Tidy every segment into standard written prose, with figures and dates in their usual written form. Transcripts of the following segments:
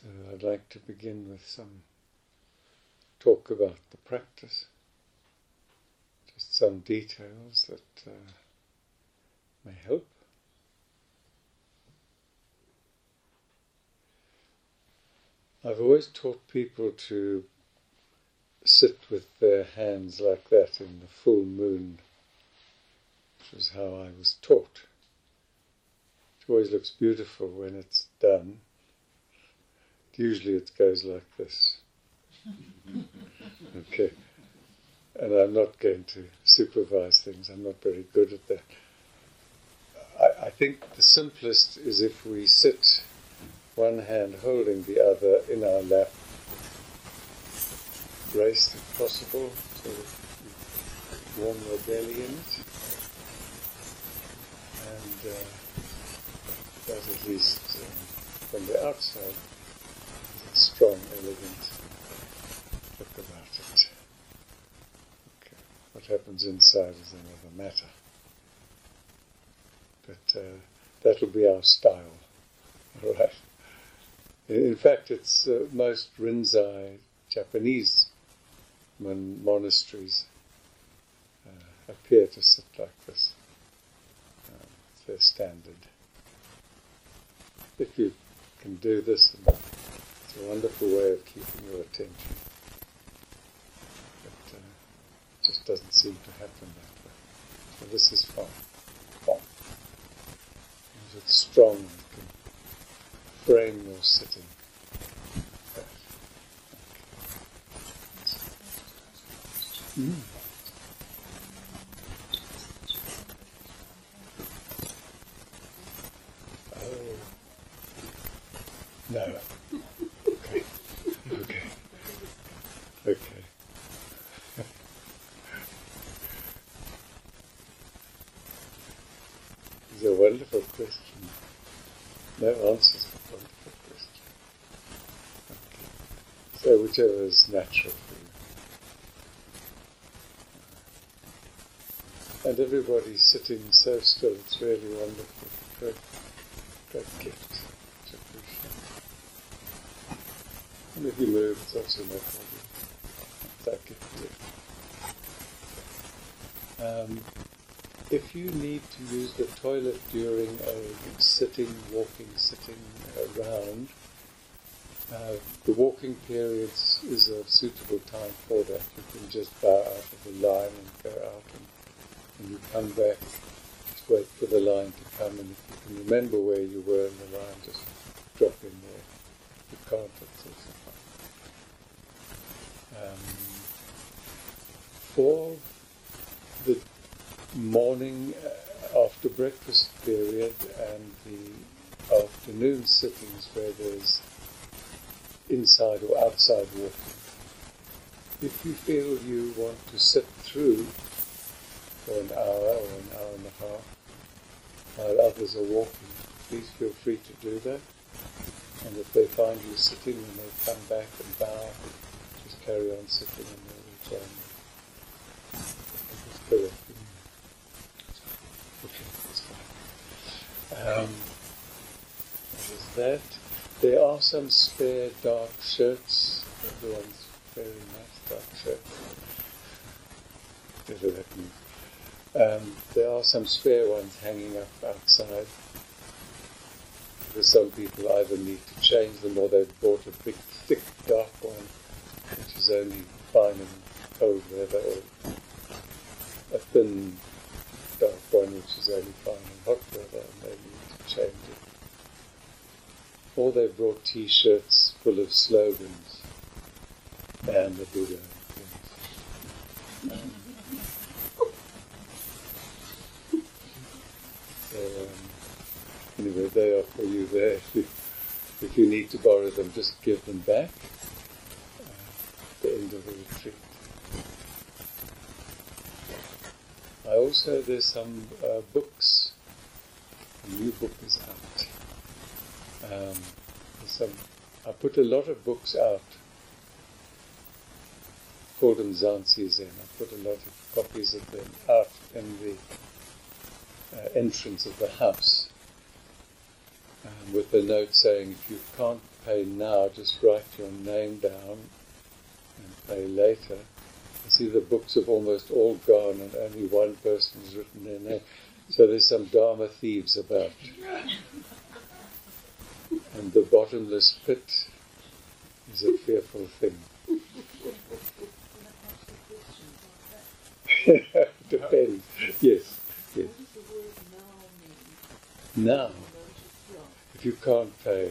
So I'd like to begin with some talk about the practice, just some details that may help. I've always taught people to sit with their hands like that in the full moon, which was how I was taught. It always looks beautiful when it's done. Usually it goes like this. Okay. And I'm not going to supervise things. I'm not very good at that. I think the simplest is if we sit one hand holding the other in our lap, raised if possible, so that you warm your belly in it. And that at least from the outside, strong, elegant look about it. Okay. What happens inside is another matter. But that'll be our style. All right. In fact, it's most Rinzai Japanese monasteries appear to sit like this. It's their standard. If you can do this, it's a wonderful way of keeping your attention. But it just doesn't seem to happen that way. So this is fine. It's strong and can frame your sitting. Okay. Oh. No. Okay. It's a wonderful question. No answers, but wonderful question. Okay. So whichever is natural for you. And everybody's sitting so still, it's really wonderful. Great gift to appreciate. And if you move, it's also no problem. Thank you. If you need to use the toilet during a sitting around, the walking periods is a suitable time for that. You can just bow out of the line and go out, and you come back, just wait for the line to come, and if you can remember where you were in the line, just drop in there. You can't, it's also fine. For the morning after breakfast period and the afternoon sittings where there's inside or outside walking, if you feel you want to sit through for an hour or an hour and a half while others are walking, please feel free to do that. And if they find you sitting and they come back and bow, just carry on sitting and they'll return. That's correct. Okay, that's fine. What is that? There are some spare dark shirts. Everyone's very nice dark shirts. Whatever that means. There are some spare ones hanging up outside. Because some people either need to change them or they've bought a big, thick, dark one, which is only fine in cold weather, or a thin, dark one, which is only fine in hot weather, and they need to change it. Or they've brought T-shirts full of slogans and the Buddha. Anyway, they are for you there. If you need to borrow them, just give them back at the end of the retreat. There's some books. A new book is out. I put a lot of books out. Called them Zanzi Zen. I put a lot of copies of them out in the entrance of the house. with a note saying, if you can't pay now, just write your name down and pay later. I see the books have almost all gone and only one person has written their name. So there's some Dharma thieves about. And the bottomless pit is a fearful thing. Depends. Yes. Yes. Now, if you can't pay,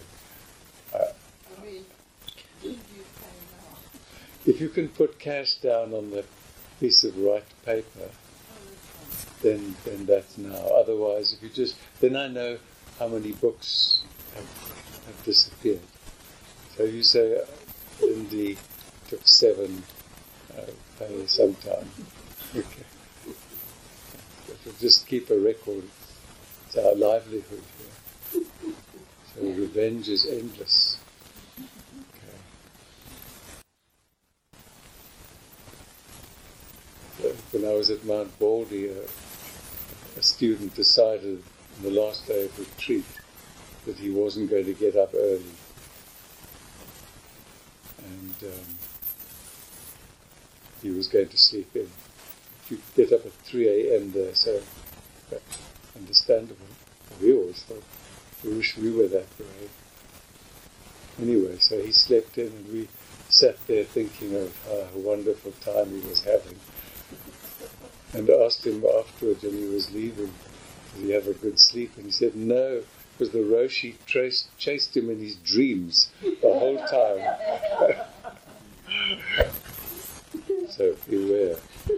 if you can put cash down on the piece of white paper, then that's now. Otherwise, if you just, then I know how many books have disappeared. So you say, Lindy took 7, pay sometime. Okay. But we'll just keep a record. It's our livelihood here. So revenge is endless. Okay. When I was at Mount Baldy, a student decided on the last day of retreat that he wasn't going to get up early. And he was going to sleep in. You get up at 3 a.m. there, so that's understandable. We always thought, we wish we were that brave. Anyway, so he slept in and we sat there thinking of how wonderful time he was having. And asked him afterwards when he was leaving, did he have a good sleep? And he said, no, because the Roshi chased him in his dreams the whole time. So beware.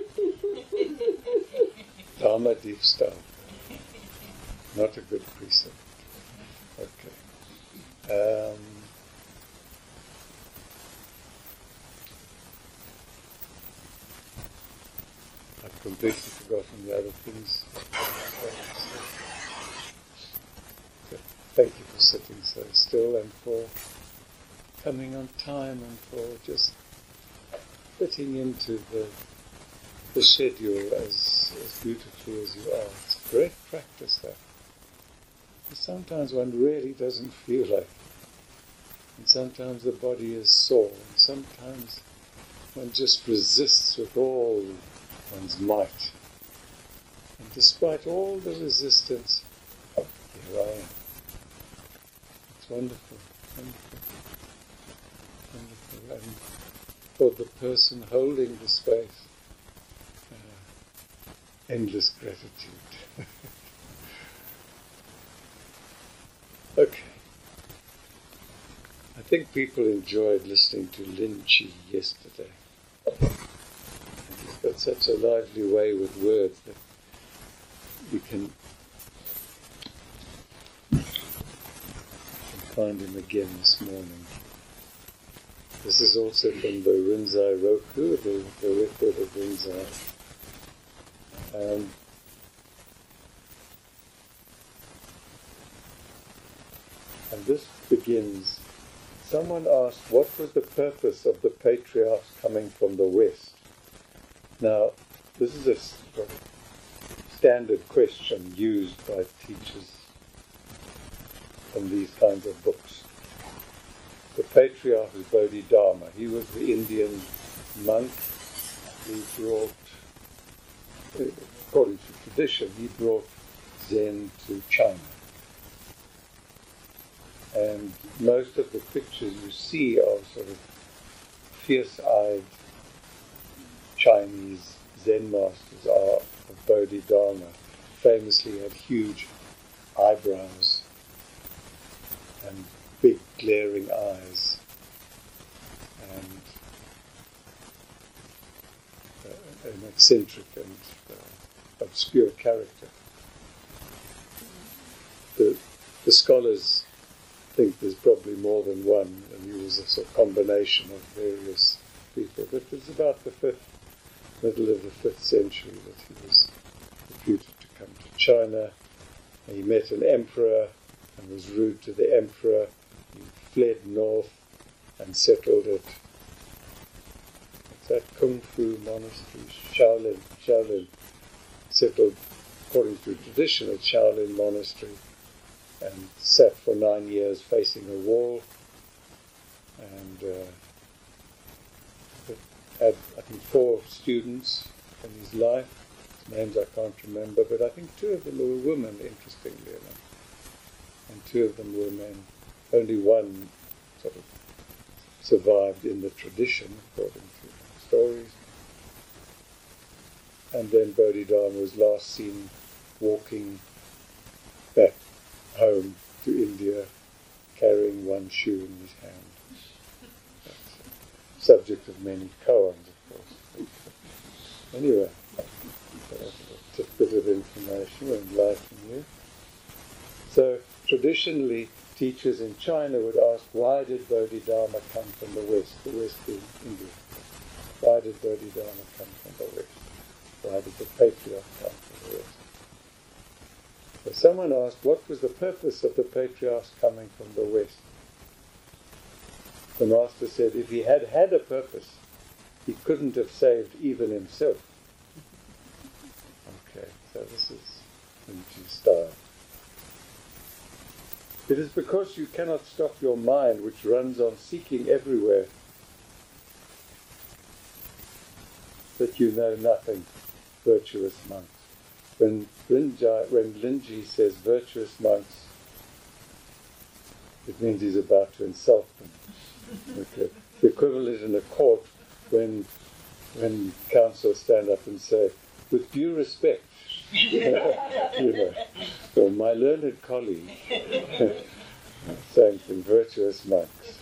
Dharma Diepstal. Not a good precept. Okay. I've completely forgotten the other things. Okay. Thank you for sitting so still and for coming on time and for just fitting into the schedule as beautifully as you are. It's great practice, that. But sometimes one really doesn't feel like it. And sometimes the body is sore. And sometimes one just resists with all one's might. And despite all the resistance, here I am. It's wonderful, wonderful, wonderful. And for the person holding the space, endless gratitude. Okay. I think people enjoyed listening to Lin Chi yesterday. He's got such a lively way with words that you can find him again this morning. This is also from the Rinzai Roku, the record of Rinzai. And this begins, someone asked, what was the purpose of the patriarchs coming from the West? Now, this is a standard question used by teachers from these kinds of books. The patriarch is Bodhidharma. He was the Indian monk. He brought, according to tradition, he brought Zen to China. And most of the pictures you see are sort of fierce-eyed Chinese Zen masters are of Bodhidharma. Famously had huge eyebrows and big glaring eyes and an eccentric and obscure character. The scholars think there's probably more than one, and he was a sort of combination of various people. But it was about the middle of the 5th century that he was reputed to come to China. He met an emperor and was rude to the emperor. He fled north and settled at that Kung Fu monastery, Shaolin, settled according to tradition at Shaolin monastery, and sat for 9 years facing a wall, and had, I think, 4 students in his life. Names I can't remember, but I think 2 of them were women, interestingly enough, and 2 of them were men. Only one sort of survived in the tradition, according to stories. And then Bodhidharma was last seen walking back home to India, carrying one shoe in his hand. That's a subject of many koans, of course. Anyway, a tidbit of information will enlighten you. So, traditionally, teachers in China would ask, why did Bodhidharma come from the West being India? Why did Bodhidharma come from the West? Why did the patriarch come from the West? So someone asked, what was the purpose of the patriarchs coming from the West? The master said, if he had had a purpose, he couldn't have saved even himself. Okay, so this is Rinpoche's style. It is because you cannot stop your mind, which runs on seeking everywhere, that you know nothing, virtuous monks. When Linji says virtuous monks, it means he's about to insult them. Okay. The equivalent in a court when counsel stand up and say, with due respect, or my learned colleague, same thing, virtuous monks.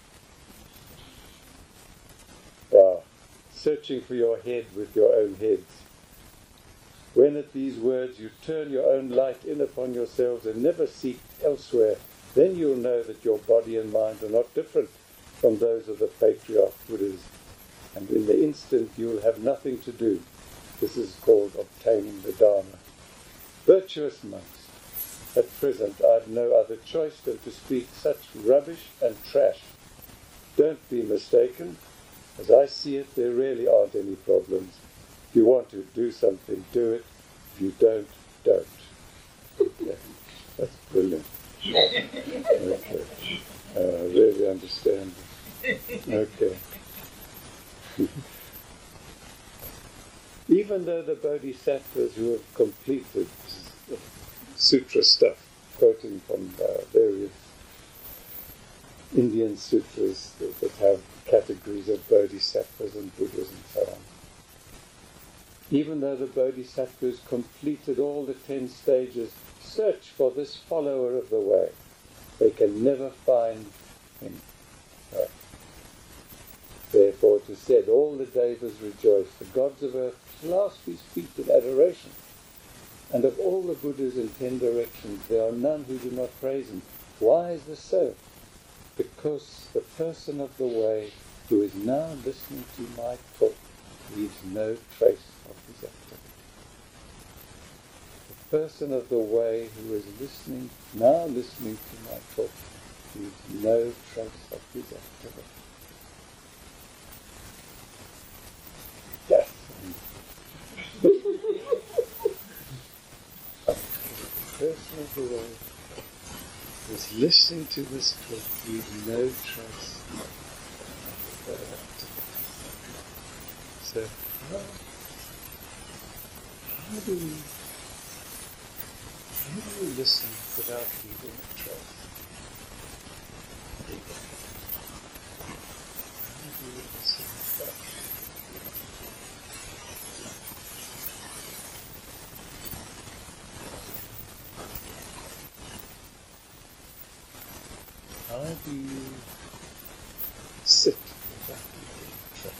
Wow. Searching for your head with your own heads. When at these words you turn your own light in upon yourselves and never seek elsewhere, then you'll know that your body and mind are not different from those of the patriarch Buddhas, and in the instant you'll have nothing to do. This is called obtaining the Dharma. Virtuous monks, at present I've no other choice than to speak such rubbish and trash. Don't be mistaken. As I see it, there really aren't any problems. If you want to do something, do it. If you don't, don't. Okay. That's brilliant. Okay. I really understand. Okay. Even though the bodhisattvas who have completed sutra stuff, quoting from various Indian sutras that have categories of bodhisattvas and Buddhas and so on, even though the bodhisattvas completed all the 10 stages, search for this follower of the way. They can never find him. Therefore it is said, all the devas rejoice, the gods of earth clasp his feet in adoration. And of all the Buddhas in 10 directions, there are none who do not praise him. Why is this so? Because the person of the way who is now listening to my talk leaves no trace of his activity. The person of the way who is now listening to my talk leaves no trace of his activity. Yes. The person of the way who is listening to this talk leaves no trace of their activity. So, how do we listen without leaving a trace? How do we listen without How do you sit without leaving a trace?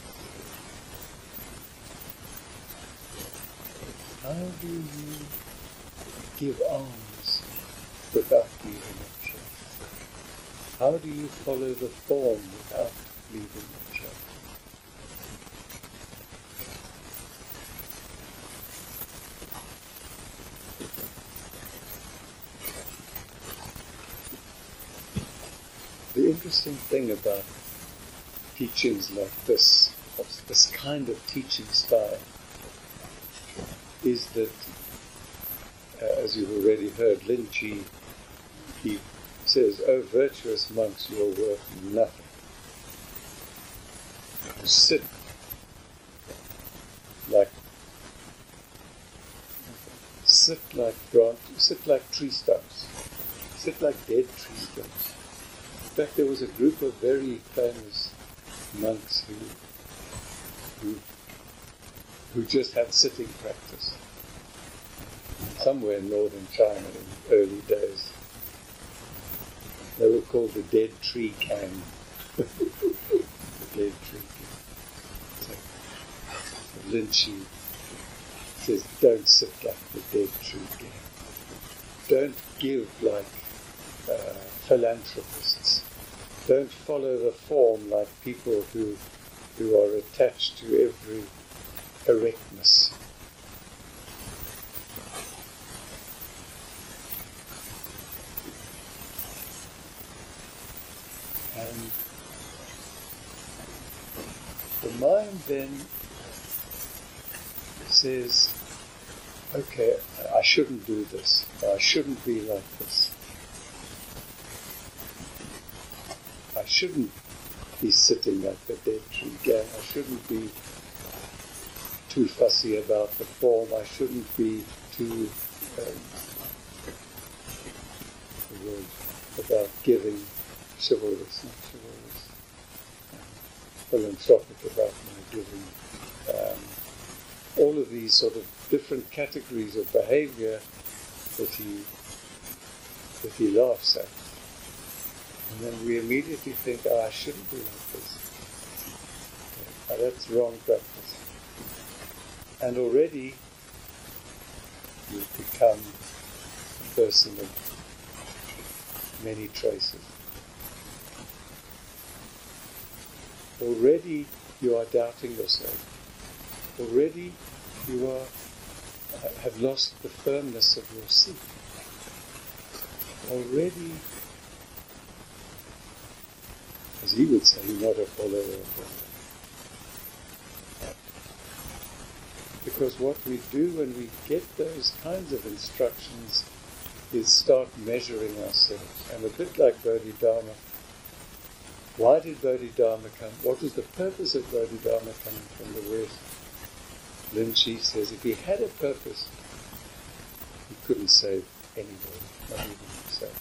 How do you give alms without leaving a trace? How do you follow the form without leaving a trace? The interesting thing about teachings like this kind of teaching style, is that, as you've already heard, Linji he says, "Oh, virtuous monks, you're worth nothing. You sit like tree stumps, sit like dead tree stumps." In fact, there was a group of very famous monks who just had sitting practice somewhere in northern China in the early days. They were called the Dead Tree Gang. The Dead Tree Gang. So Lin Chi says, don't sit like the Dead Tree Gang. Don't give like philanthropists. Don't follow the form like people who are attached to every erectness. And the mind then says, okay, I shouldn't do this. I shouldn't be like this. I shouldn't be sitting like the Dead Tree Gang. I shouldn't be too fussy about the form. I shouldn't be too about giving, chivalrous, not chivalrous, philanthropic about my giving. All of these sort of different categories of behavior that he laughs at. And then we immediately think, I shouldn't be like this. Okay, that's wrong practice. And already you've become a person of many traces. Already you are doubting yourself. Already you have lost the firmness of your seat. Already, as he would say, you're not a follower of God. Because what we do when we get those kinds of instructions is start measuring ourselves. And a bit like Bodhidharma, why did Bodhidharma come? What was the purpose of Bodhidharma coming from the West? Lin Chi says if he had a purpose, he couldn't save anybody, not even himself.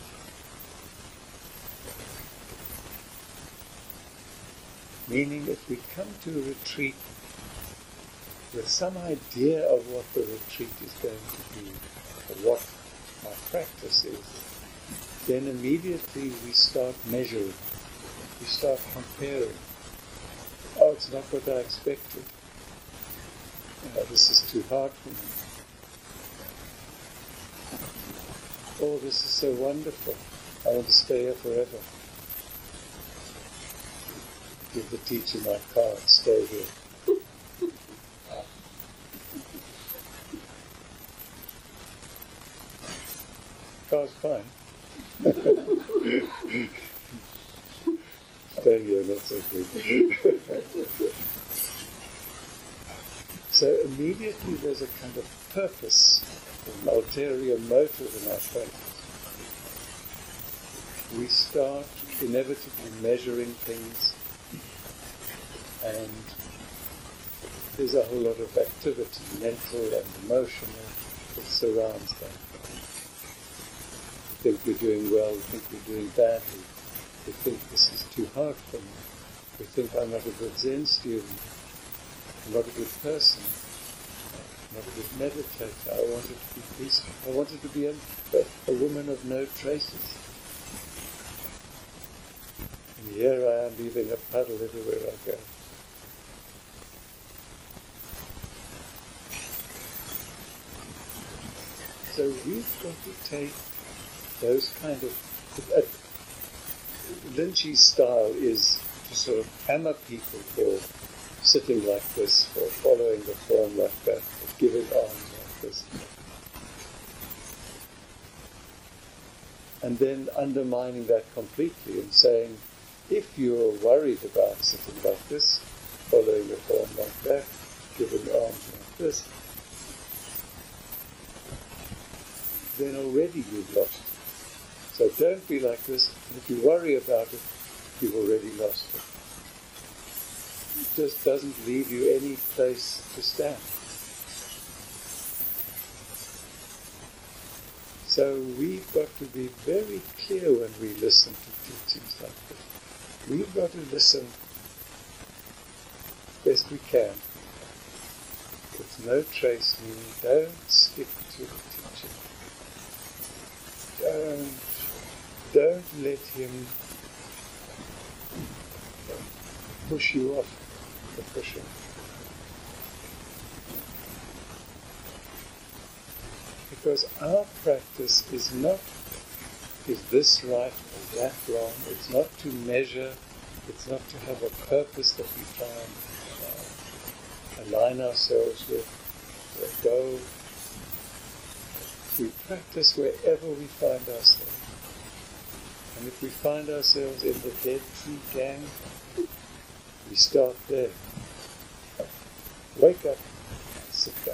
Meaning if we come to a retreat with some idea of what the retreat is going to be, or what our practice is, then immediately we start measuring, we start comparing. Oh, it's not what I expected. This is too hard for me. Oh, this is so wonderful. I want to stay here forever. Give the teacher my card, stay here. Car's fine. Stay here, not so good. So immediately there's a kind of purpose, an ulterior motive in our practice. We start inevitably measuring things, and there's a whole lot of activity, mental and emotional, that surrounds that. We think we're doing well, we think we're doing badly, we think this is too hard for me, we think I'm not a good Zen student, I'm not a good person, I'm not a good meditator, I wanted to be peaceful, I wanted to be a woman of no traces. And here I am leaving a puddle everywhere I go. So we've got to take those kind of... Lin Chi's style is to sort of hammer people for sitting like this, for following the form like that, for giving alms like this. And then undermining that completely and saying, if you're worried about sitting like this, following the form like that, giving alms like this, then already you've lost So don't be like this. And if you worry about it, you've already lost it. It just doesn't leave you any place to stand. So we've got to be very clear when we listen to teachings like this. We've got to listen best we can. With no trace, meaning don't stick to the teaching. Don't let him push you off the cushion. Because our practice is not, is this right or that wrong? It's not to measure, it's not to have a purpose that we try and align ourselves with or go. We practice wherever we find ourselves. And if we find ourselves in the Dead Tree Gang, we start there. Wake up, sit down.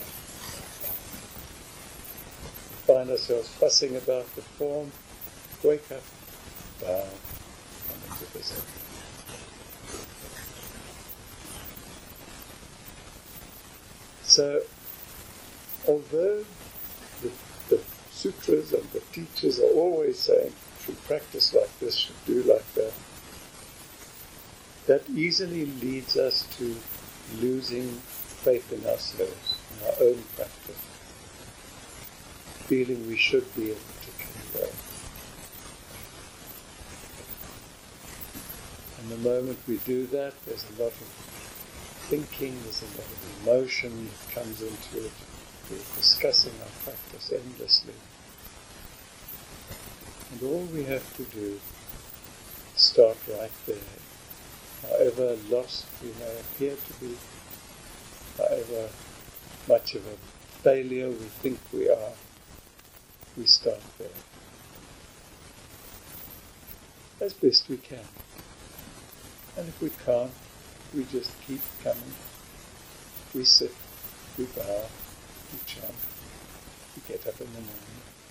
Find ourselves fussing about the form, wake up, bow, and into the Zen. So, although the sutras and the teachers are always saying, should practice like this, should do like that, that easily leads us to losing faith in ourselves, in our own practice, feeling we should be a particular way. And the moment we do that, there's a lot of thinking, there's a lot of emotion that comes into it. We're discussing our practice endlessly. And all we have to do is start right there. However lost we may appear to be, however much of a failure we think we are, we start there. As best we can. And if we can't, we just keep coming. We sit, we bow, we chant, we get up in the morning.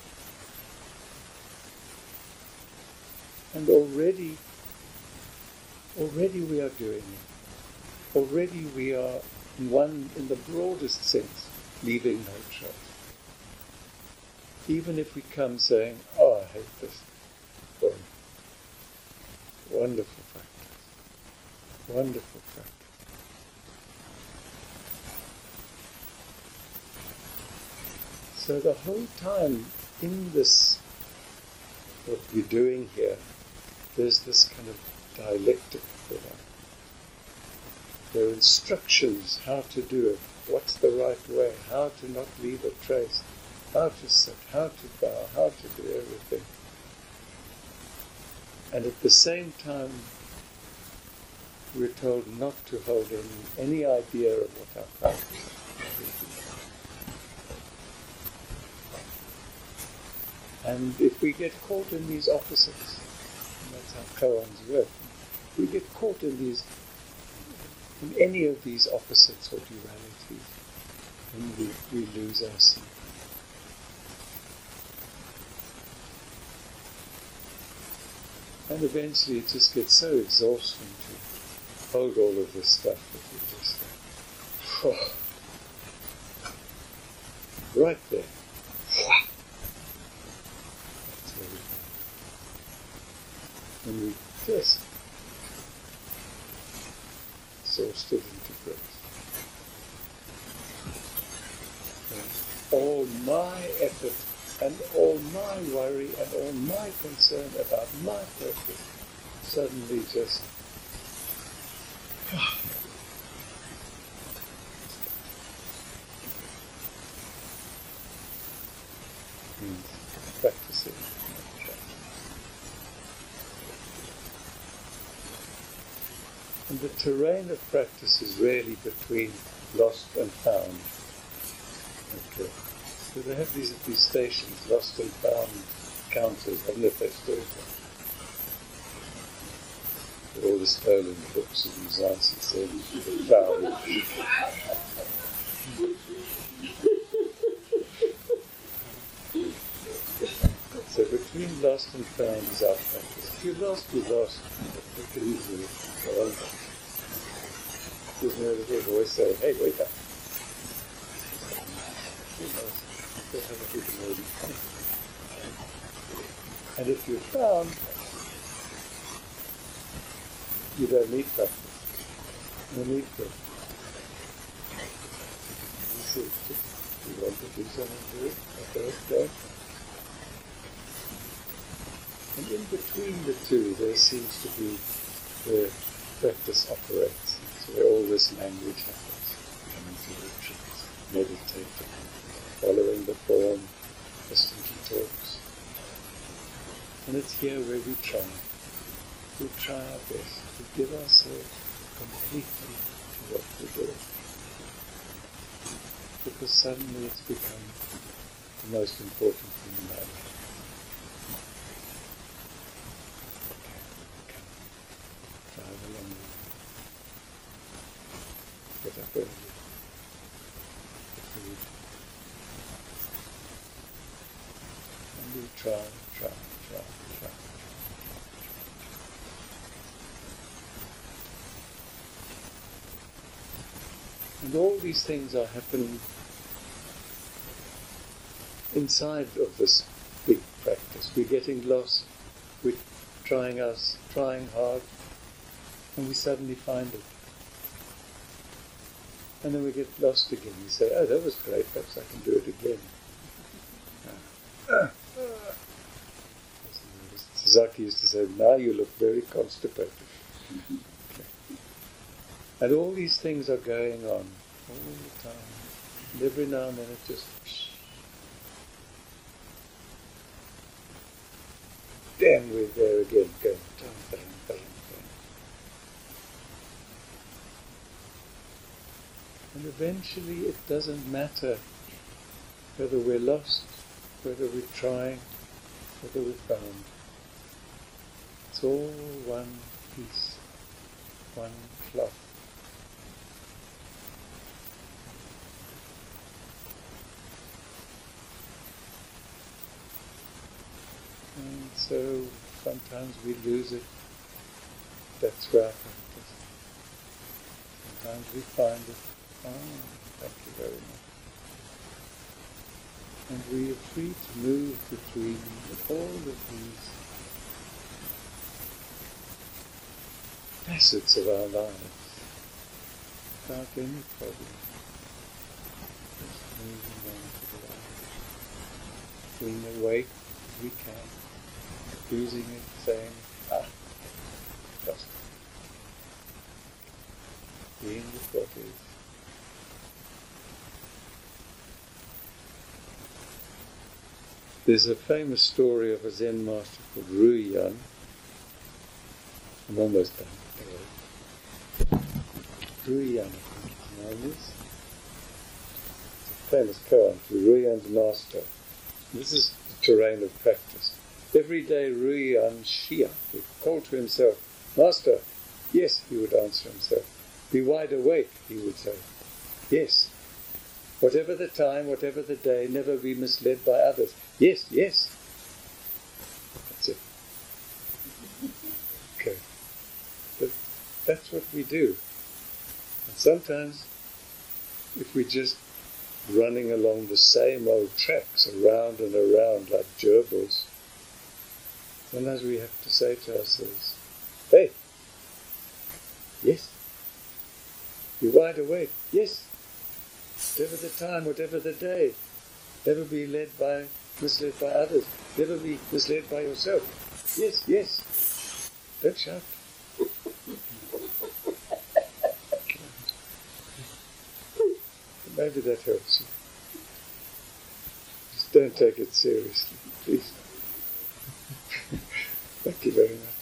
And already we are doing it. Already we are, in the broadest sense, leaving no trace. Even if we come saying, oh, I hate this. Boom. Wonderful practice. Wonderful practice. So the whole time in this, what we're doing here, there's this kind of dialectic for that. There are instructions how to do it, what's the right way, how to not leave a trace, how to sit, how to bow, how to do everything. And at the same time, we're told not to hold any idea of what our practice is. And if we get caught in these opposites, and that's how koans work, if we get caught in any of these opposites or dualities, then we lose ourselves. And eventually it just gets so exhausting to hold all of this stuff that we just right there. That's where we go. And we just exhausted into breath. All my effort and all my worry and all my concern about my purpose suddenly just practicing. And the terrain of practice is really between lost and found. Okay. So they have these stations, lost and found counters. I don't know if they still do. With all the stolen books of Zanzi said, found. So between lost and found is our practice. If you're lost, you're lost. Take it easy. Go on. There's no little voice saying, hey, wake up. You're lost. Go have a good morning. And if you're found, you don't need practice. No need for it. You want to do something, do it. Okay, go. And in between the two, there seems to be where practice operates. So where all this language happens. Coming to retreats, meditating, following the form, listening to talks. And it's here where we try. We try our best to give ourselves completely to what we're doing. Because suddenly it's become the most important thing in my life. Okay, drive along the road. Get up early. Get food. And we try. And all these things are happening inside of this big practice. We're getting lost, we're trying hard, and we suddenly find it. And then we get lost again. We say, oh, that was great, perhaps I can do it again. Sasaki used to say, now you look very constipated. And all these things are going on all the time. And every now and then it just... Damn, we're there again, going bang, bang, bang, bang. And eventually it doesn't matter whether we're lost, whether we're trying, whether we're found. It's all one piece, one cloth. And so sometimes we lose it. That's where I practice. Sometimes we find it. Oh, thank you very much. And we are free to move between all of these facets of our lives without any problem. Just moving on to the life. Being awake as we can. Losing it, saying, just being with what is. There's a famous story of a Zen master called Ru Yan. I'm almost done. Ru Yan, I think his name is. It's a famous koan for Ru Yan's master. This is the terrain of practice. Every day Ru Yan Shia would call to himself, Master, yes, he would answer himself. Be wide awake, he would say. Yes. Whatever the time, whatever the day, never be misled by others. Yes, yes. That's it. Okay. But that's what we do. And sometimes, if we're just running along the same old tracks, around and around like gerbils, sometimes we have to say to ourselves, hey, yes. Be wide awake, yes. Whatever the time, whatever the day, never be misled by others. Never be misled by yourself. Yes, yes. Don't shout. Maybe that helps you. Just don't take it seriously, please. Thank you very much.